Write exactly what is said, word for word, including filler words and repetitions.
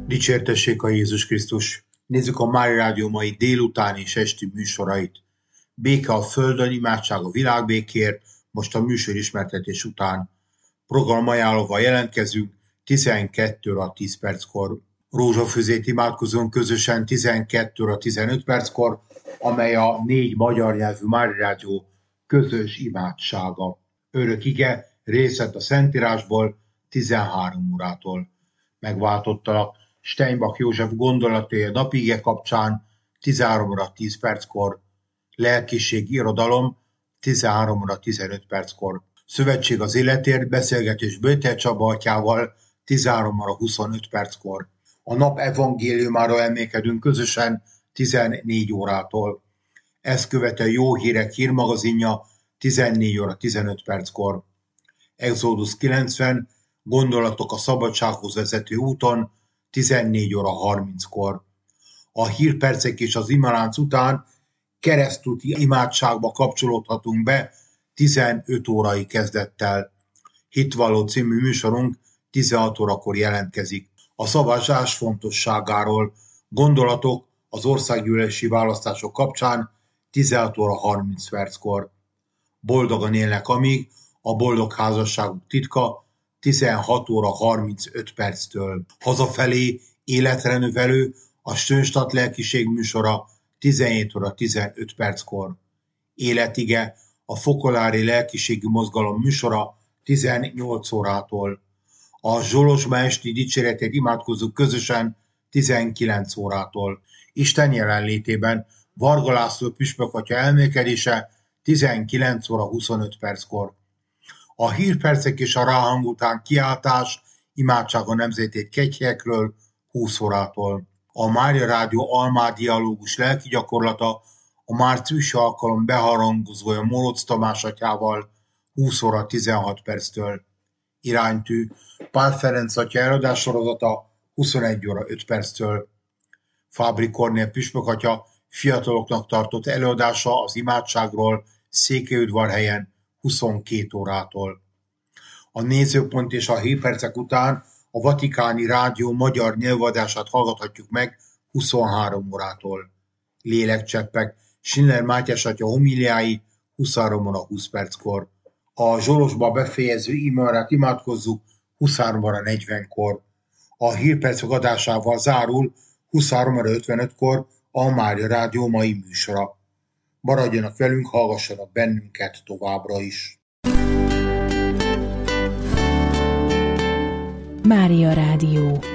Dicsértessék a Jézus Krisztus! Nézzük a Mária Rádió mai délután és esti műsorait. Béke a földön, imádság a világbékért, most a műsor ismertetés után. Programajánlóval jelentkezünk tizenkét óra tíz perckor. Rózsafüzét imádkozunk közösen tizenkét óra tizenöt perckor, amely a négy magyar nyelvű Mária Rádió közös imádsága. Örök ige, részlet a Szentírásból tizenhárom órától. Megváltottalak Steinbach József gondolatai a napige kapcsán tizenhárom óra tíz perckor, lelkiség irodalom tizenhárom óra tizenöt perckor, szövetség az életért, beszélgetés Böjtel Csaba atyával tizenhárom óra huszonöt perckor, a nap evangéliumára emlékedünk közösen tizennégy órától, ezt követően jó hírek hírmagazinja tizennégy óra tizenöt perckor, Exodus kilencven, gondolatok a szabadsághoz vezető úton tizennégy óra harminckor. A hírpercek és az imalánc után keresztúti imádságba kapcsolódhatunk be tizenöt órai kezdettel. Hitvalló című műsorunk tizenhat órakor jelentkezik. A szavazás fontosságáról gondolatok az országgyűlési választások kapcsán tizenhat óra harminc perckor. Boldogan élnek amíg, a boldog házasságuk titka tizenhat óra harmincöt perctől. Hazafelé életre növelő a Stönstat lelkiség műsora tizenhét óra tizenöt perckor. Életige a Fokolári lelkiségi mozgalom műsora tizennyolc órától. A Zsolozsma esti dicséretét imádkozzuk közösen tizenkilenc órától. Isten jelenlétében Varga László püspök atya elmélkedése tizenkilenc óra huszonöt perckor. A hírpercek és a ráhang után kiáltás, imádság a nemzetét kegyhelyekről húsz órától. A Mária Rádió Almád dialógus lelki gyakorlata a márciusi alkalom beharangozója Moroz Tamás atyával húsz óra tizenhat perctől. Iránytű Pál Ferenc atya előadás sorozata huszonegy óra öt perctől. Fábri Kornél püspök atya fiataloknak tartott előadása az imádságról Székelyudvarhelyen huszonkét órától. A nézőpont és a hírpercek után a Vatikáni Rádió magyar nyelvadását hallgathatjuk meg huszonhárom órától. Lélekcseppek Schiller Mátyás atya homiliái huszonhárom óra húsz perckor. A Zsolozsba befejező imárát imádkozzuk huszonhárom óra negyvenkor. A hírpercek adásával zárul huszonhárom óra ötvenötkor a Mária Rádió mai műsora. Maradjanak velünk, hallgassanak bennünket továbbra is. Mária Rádió.